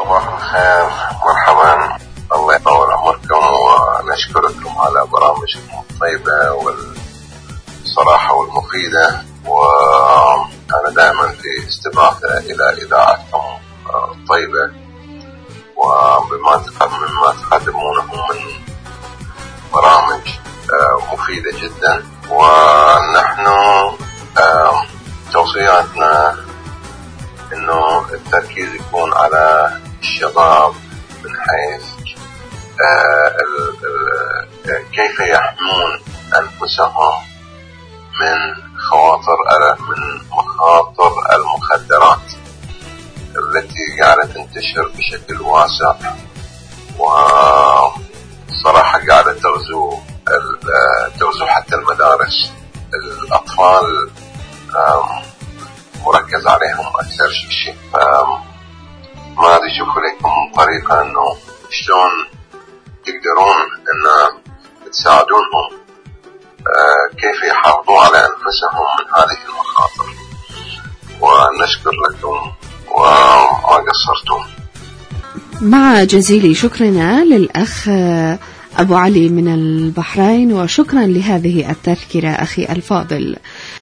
صباح الخير، مرحبا، الله يطول عمركم ونشكركم على برامجكم الطيبة والصراحة والمفيدة، وأنا دائما في استضافة إلى إذاعتكم الطيبة ومما تقدمونه من برامج مفيدة جدا. ونحن توصياتنا إنه التركيز يكون على الشباب من حيث كيف يحمون أنفسهم من مخاطر المخدرات التي قاعدة تنتشر بشكل واسع، وصراحة قاعدة تغزو حتى المدارس. الأطفال مركز عليهم أكثر شيء. ما أدري شوفوا لكم طريقة إنه شلون تقدرون إن تساعدونهم كيف يحافظوا على أنفسهم من هذه المخاطر، ونشكر لكم وما قصرتم. مع جزيل شكرنا للأخ أبو علي من البحرين، وشكرا لهذه التذكرة أخي الفاضل.